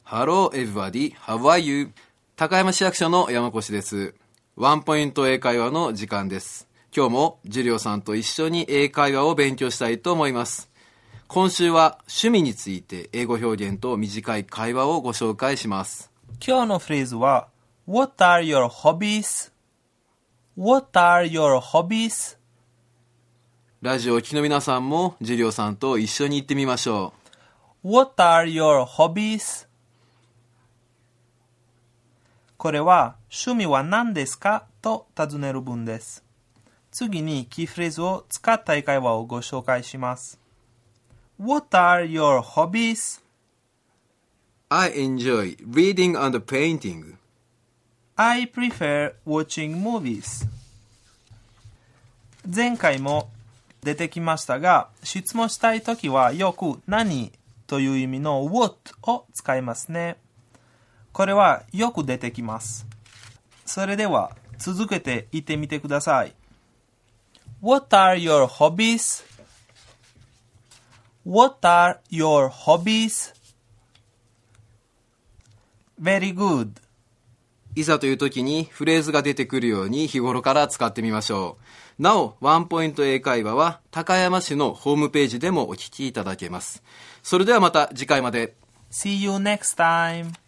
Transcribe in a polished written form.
Hello everybody, how are you? 高山市役所の山越です。ワンポイント英会話の時間です。今日もジュリオさんと一緒に英会話を勉強したいと思います。今週は趣味について英語表現と短い会話をご紹介します。 今日のフレーズは What are your hobbies? What are your hobbies? ラジオを聴きの皆さんもジュリオさんと一緒に言ってみましょう。What are your hobbies? これは趣味は何ですかと尋ねる文です。次にキーフレーズを使った英会話をご紹介します。What are your hobbies? I enjoy reading and painting. I prefer watching movies. 前回も出てきましたが、質問したいときはよく何という意味の what を使いますね。これはよく出てきます。それでは続けて言ってみてください。What are your hobbies? What are your hobbies? Very good. いざという時にフレーズが出てくるように日頃から使ってみましょう。なお、ワンポイント英会話は高山市のホームページでもお聞きいただけます。それではまた次回まで。 See you next time.